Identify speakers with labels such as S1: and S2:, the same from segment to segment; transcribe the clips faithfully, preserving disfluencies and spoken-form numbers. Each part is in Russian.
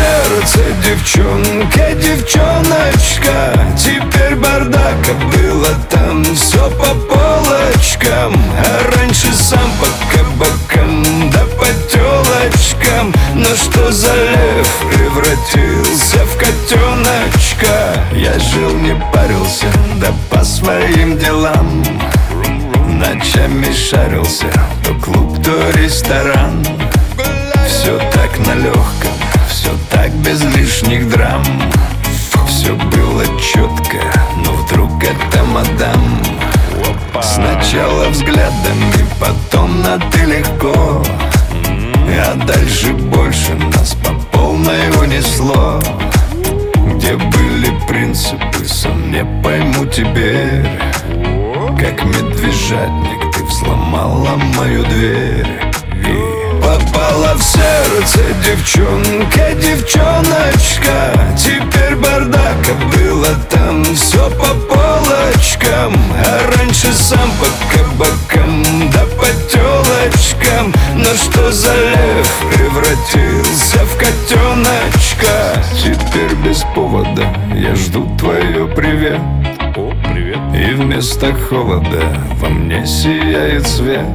S1: сердце девчонка, девчоночка. Теперь бардак, а было там все по полочкам. А раньше сам по кабакам, да по телочкам. Но что за лев превратился в котеночка? Я жил, не парился, да по своим делам. Ночами шарился, то клуб, то ресторан. Все так на легком, все так без лишних драм. Все было четко, но вдруг это мадам. Сначала взглядом и потом на ты легко, а дальше больше нас по полной унесло. Где были принципы, сам не пойму теперь. Как медвежатник ты взломала мою дверь и попала в сердце девчонка, девчоночка. Теперь бардак, а было там все по полочкам. А раньше сам по кабакам, да по телочкам. Но что за лев превратился в котеночка? Теперь без повода я жду твое привет.
S2: О, привет.
S1: И вместо холода во мне сияет свет.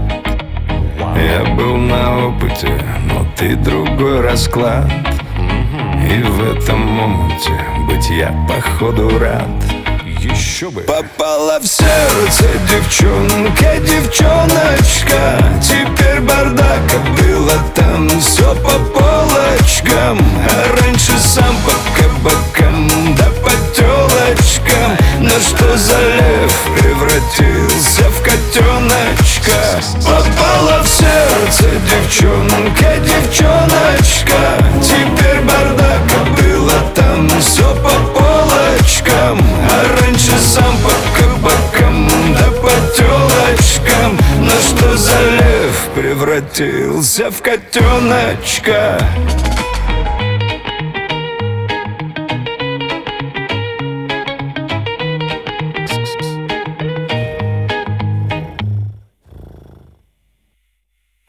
S1: Я был на опыте, но ты другой расклад. И в этом омуте быть я походу рад.
S2: Еще бы.
S1: Попала в сердце девчонка, девчоночка. Теперь бардак, а было там все по полочкам. А раньше сам по кабакам, да по телочкам. Но что за лев превратился в котеночка? Попала в сердце девчонка, девчоночка. Теперь бардак, а было там все по полочкам. А раньше сам по кабакам, да по телочкам. Но что за лев превратился в котеночка?